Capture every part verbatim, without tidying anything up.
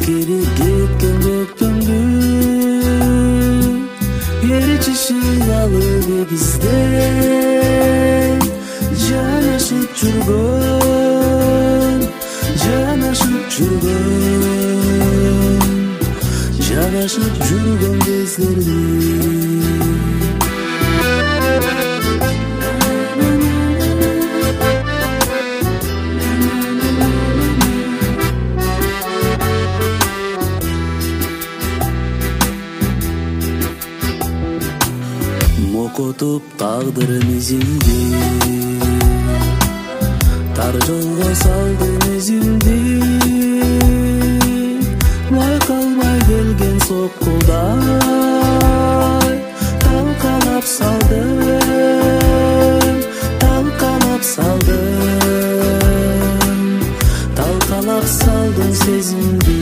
ескери кеткен көктөмдү ээрчишип алып эгизде жанашып жүргөн жанашып жүргөн жанашып жүргөн кездерди мокотуп тагдырым изимди тар жолго салдым изимди байкалбай келген соккулдай талкалап салдым талкалап салдым талкалап салдым сезимди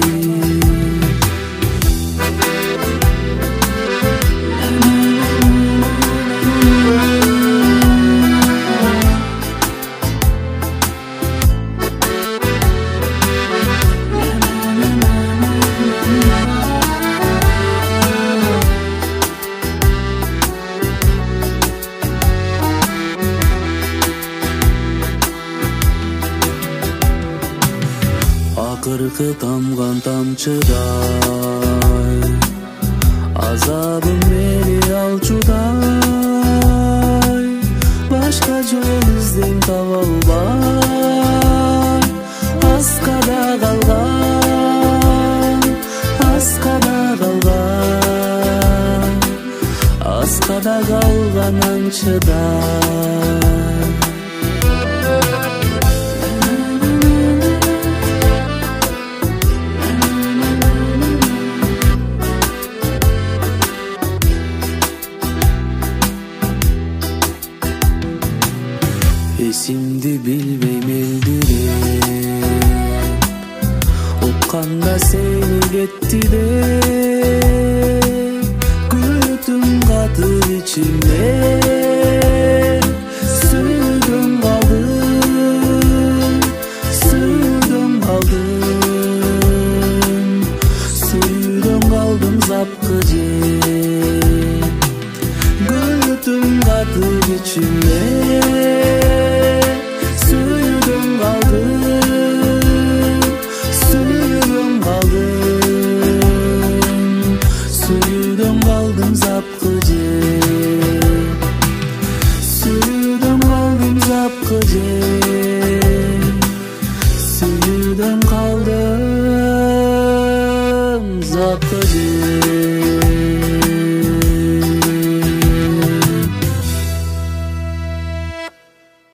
акыркы тамган тамчыдай азабым мени алчудай башка жол издейм таба албай аскада калган аскада калган аскада калган аңчыдай эсимди билбейм элдиреп укканда сени кетти деп күтүм катып ичимде сүйдүм калдым сүйдүм калдым сүйдүм калдым запкы жеп күтүм катып ичимде